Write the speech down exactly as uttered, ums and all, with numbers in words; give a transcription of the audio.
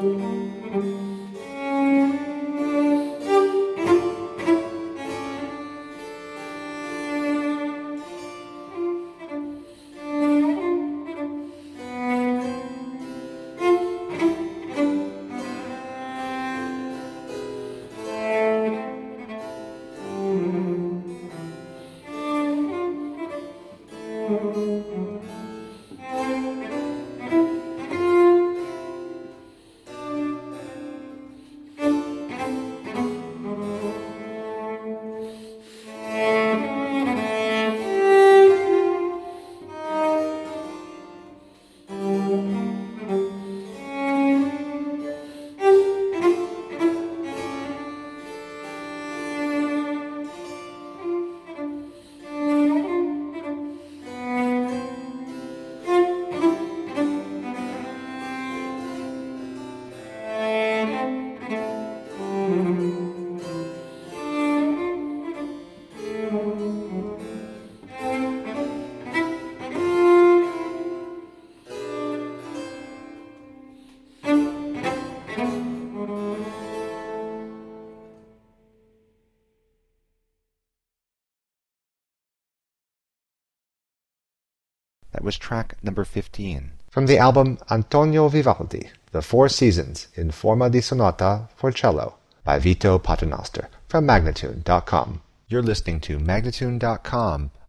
That was track number fifteen. From the album Antonio Vivaldi, The Four Seasons in Forma di Sonata for Cello by Vito Paternoster from Magnatune dot com. You're listening to Magnatune dot com,